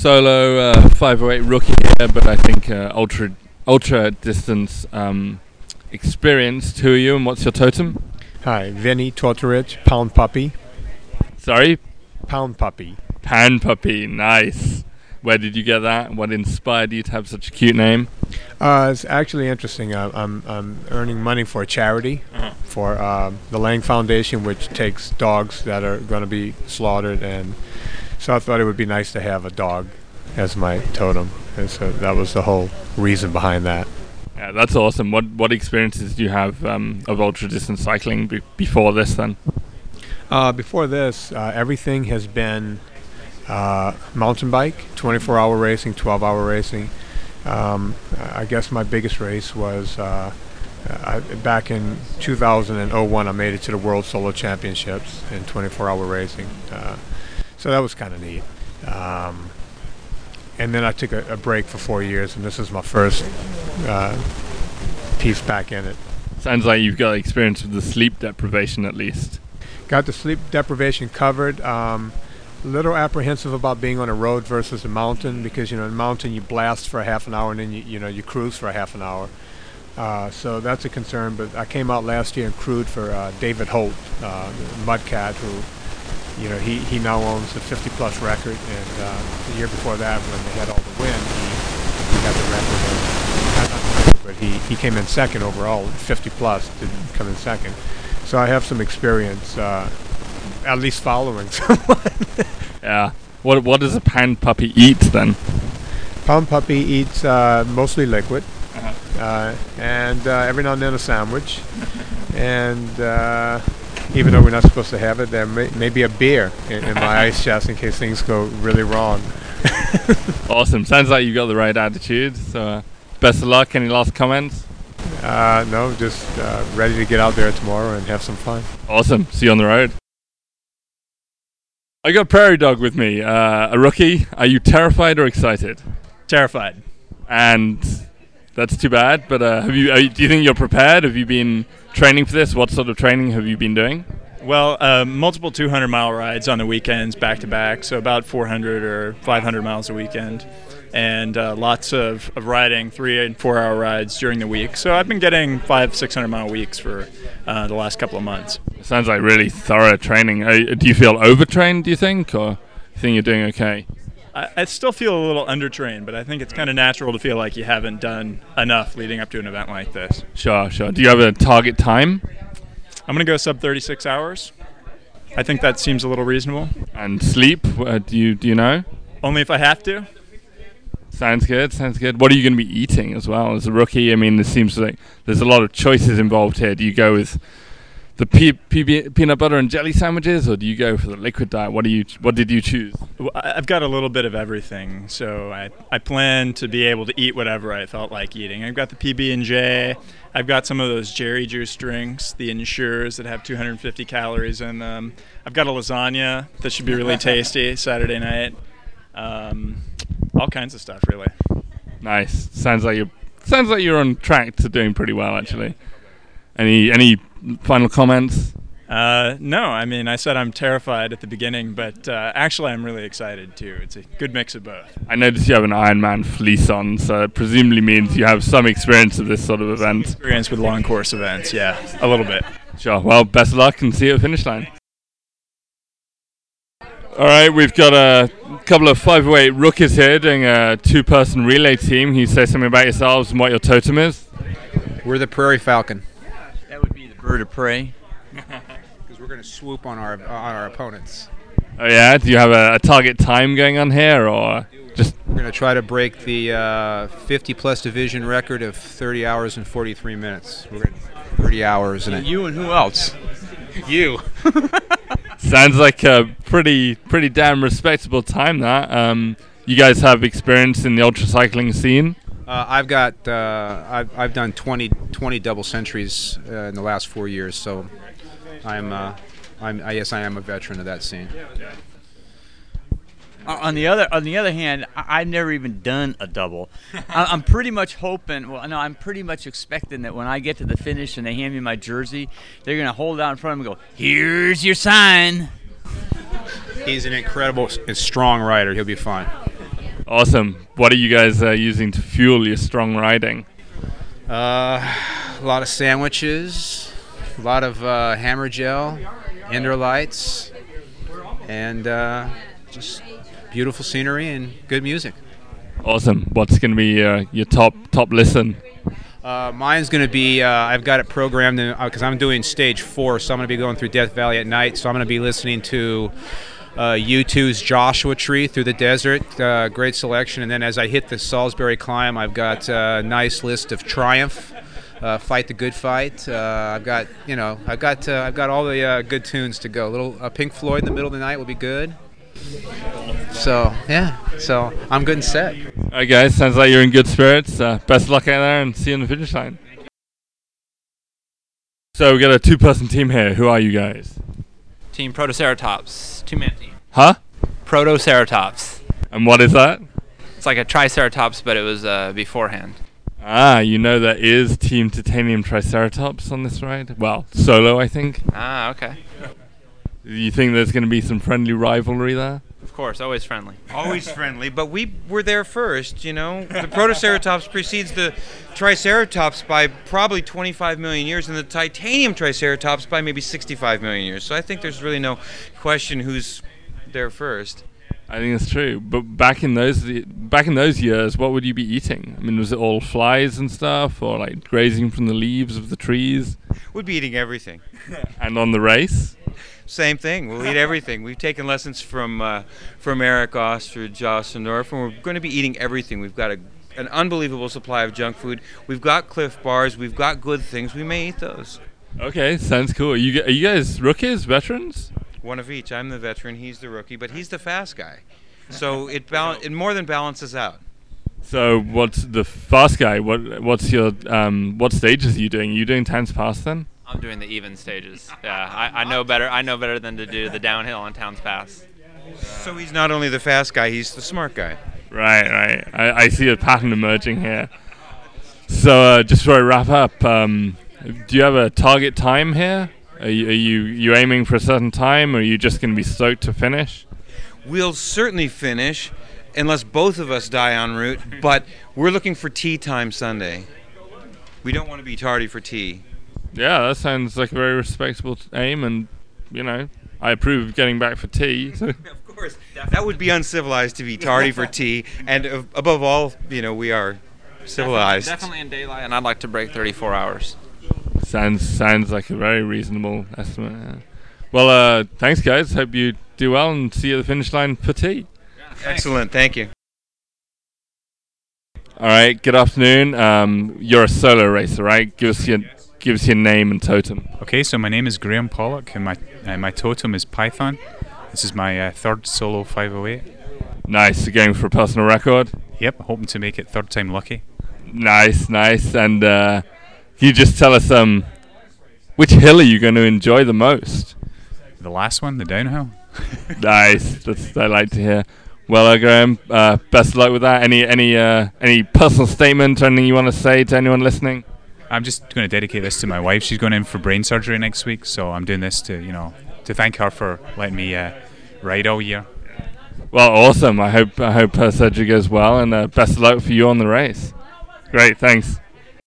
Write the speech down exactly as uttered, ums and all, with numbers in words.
solo uh, five oh eight rookie here, but I think uh, ultra ultra distance um, experienced. Who are you and what's your totem? Hi, Vinny Tortorich, Pound Puppy. Sorry? Pound Puppy. Pan Puppy, nice. Where did you get that? What inspired you to have such a cute name? Uh, it's actually interesting. Uh, I'm, I'm earning money for a charity, uh-huh. for uh, the Lang Foundation, which takes dogs that are going to be slaughtered, and so I thought it would be nice to have a dog as my totem, and so that was the whole reason behind that. Yeah, that's awesome. What what experiences do you have um, of ultra distance cycling be- before this then? Uh, before this, uh, everything has been uh, mountain bike, twenty-four hour racing, twelve hour racing. Um, I guess my biggest race was uh, I, back in two thousand one. I made it to the World Solo Championships in twenty-four hour racing. Uh, so that was kind of neat. Um, and then I took a, a break for four years, and this is my first uh, piece back in it. Sounds like you've got experience with the sleep deprivation at least. Got the sleep deprivation covered. Um, a little apprehensive about being on a road versus a mountain, because you know in a mountain you blast for a half an hour and then you you know you cruise for a half an hour. Uh, so that's a concern. But I came out last year and crewed for uh, David Holt, uh, the Mudcat, who you know he, he now owns a fifty plus record. And uh, the year before that, when they had all the wind, he, he got the record. And, uh, but he, he came in second overall, fifty plus, didn't come in second. So I have some experience, uh, at least following someone. Yeah. What What does a Pound Puppy eat then? Pound Puppy eats uh, mostly liquid, uh-huh. uh, and uh, every now and then a sandwich. And uh, even though we're not supposed to have it, there may, may be a beer in, in my ice chest in case things go really wrong. Awesome. Sounds like you've got the right attitude. So uh, best of luck. Any last comments? Uh, no, just uh, ready to get out there tomorrow and have some fun. Awesome. See you on the road. I got Prairie Dog with me, uh, a rookie. Are you terrified or excited? Terrified. And that's too bad, but uh, have you? Are you, do you think you're prepared? Have you been training for this? What sort of training have you been doing? Well, uh, multiple two hundred mile rides on the weekends, back to back, so about four hundred or five hundred miles a weekend. And uh, lots of, of riding, three and four hour rides during the week. So I've been getting five, six hundred mile weeks for uh, the last couple of months. It sounds like really thorough training. Uh, do you feel overtrained, do you think, or do you think you're doing okay? I, I still feel a little undertrained, but I think it's kind of natural to feel like you haven't done enough leading up to an event like this. Sure, sure. Do you have a target time? I'm going to go sub thirty-six hours. I think that seems a little reasonable. And sleep, uh, do you do you know? Only if I have to. Sounds good, sounds good. What are you going to be eating as well as a rookie? I mean, there seems like there's a lot of choices involved here. Do you go with the pe- pe- peanut butter and jelly sandwiches, or do you go for the liquid diet? What do you? What did you choose? Well, I've got a little bit of everything, so I, I plan to be able to eat whatever I felt like eating. I've got the P B and J. I've got some of those Jerry Juice drinks, the Ensures that have two hundred fifty calories in them. I've got a lasagna that should be really tasty Saturday night. Um, all kinds of stuff, really. Nice. Sounds like you're sounds like you're on track to doing pretty well, actually. Any any final comments? Uh, no, I mean, I said I'm terrified at the beginning, but uh, actually I'm really excited too. It's a good mix of both. I noticed you have an Ironman fleece on, so it presumably means you have some experience of this sort of event. Experience with long course events, yeah, a little bit. Sure. Well, best of luck and see you at the finish line. All right, we've got a couple of five oh eight rookies here doing a two-person relay team. Can you say something about yourselves and what your totem is? We're the Prairie Falcon. That would be the bird of prey. Because we're going to swoop on our on our opponents. Oh yeah? Do you have a, a target time going on here, or just? We're going to try to break the uh, fifty plus division record of thirty hours and forty-three minutes. We're going to thirty hours and you and who else? You. Sounds like a pretty pretty damn respectable time. That um, you guys have experience in the ultra cycling scene. Uh, I've got uh, I've I've done twenty, twenty double centuries uh, in the last four years, so I'm uh, I'm I guess I am a veteran of that scene. On the other on the other hand, I, I've never even done a double. I, I'm pretty much hoping. Well, no, I'm pretty much expecting that when I get to the finish and they hand me my jersey, they're gonna hold it out in front of me and go, "Here's your sign." He's an incredible and strong rider. He'll be fine. Awesome. What are you guys uh, using to fuel your strong riding? Uh, a lot of sandwiches, a lot of uh, hammer gel, indoor lights, and uh, just beautiful scenery and good music. Awesome. What's going to be uh, your top top listen? Uh, mine's going to be, uh, I've got it programmed because uh, I'm doing stage four, so I'm going to be going through Death Valley at night. So I'm going to be listening to uh, U two's Joshua Tree Through the Desert. Uh, great selection. And then as I hit the Salisbury climb, I've got a nice list of Triumph, uh, Fight the Good Fight. Uh, I've got, you know, I've got, uh, I've got all the uh, good tunes to go. A little uh, Pink Floyd in the middle of the night will be good. So yeah, so I'm good and set. All right, guys. Sounds like you're in good spirits. Uh, best of luck out there, and see you on the finish line. So we got a two-person team here. Who are you guys? Team Protoceratops, two-man team. Huh? Protoceratops. And what is that? It's like a Triceratops, but it was uh, beforehand. Ah, you know there is Team Titanium Triceratops on this ride. Well, solo, I think. Ah, okay. You think there's going to be some friendly rivalry there? Of course, always friendly. Always friendly, but we were there first, you know. The Protoceratops precedes the Triceratops by probably twenty-five million years, and the Titanium Triceratops by maybe sixty-five million years. So I think there's really no question who's there first. I think it's true. But back in those back in those years, what would you be eating? I mean, was it all flies and stuff, or like grazing from the leaves of the trees? We'd be eating everything. And on the race? Same thing. We'll eat everything. We've taken lessons from uh, from Eric Ostrich, Jossendorf, and we're going to be eating everything. We've got a, an unbelievable supply of junk food. We've got Cliff Bars. We've got good things. We may eat those. Okay, sounds cool. Are you, are you guys rookies, veterans? One of each. I'm the veteran. He's the rookie, but he's the fast guy. So it bal- it more than balances out. So what's the fast guy? What what's your um what stages are you doing? Are you doing Towns Pass then? I'm doing the even stages. Yeah, I, I know better. I know better than to do the downhill on Towns Pass. So he's not only the fast guy, he's the smart guy. Right, right. I, I see a pattern emerging here. So uh, just before I wrap up, um, do you have a target time here? Are you, are you you aiming for a certain time, or are you just going to be stoked to finish? We'll certainly finish, unless both of us die en route. But we're looking for tea time Sunday. We don't want to be tardy for tea. Yeah, that sounds like a very respectable t- aim, and you know, I approve of getting back for tea. So. Of course, that would be uncivilized to be tardy for tea, and uh, above all, you know, we are civilized. Definitely in daylight, and I'd like to break thirty-four hours. Sounds sounds like a very reasonable estimate. Yeah. Well, uh, thanks, guys. Hope you do well, and see you at the finish line for tea. Excellent, thank you. All right. Good afternoon. Um, you're a solo racer, right? Give us your give us your name and totem. Okay, so my name is Graham Pollock, and my uh, my totem is Python. This is my uh, third solo five oh eight. Nice. You're going for a personal record. Yep, hoping to make it third time lucky. Nice, nice. And uh, can you just tell us um, which hill are you going to enjoy the most? The last one, the downhill. Nice. That's what I like to hear. Well, uh, Graham, uh, best of luck with that. Any any uh, any personal statement or anything you want to say to anyone listening? I'm just going to dedicate this to my wife. She's going in for brain surgery next week, so I'm doing this to, you know, to thank her for letting me uh, ride all year. Well, awesome. I hope I hope her surgery goes well, and uh, best of luck for you on the race. Great, thanks.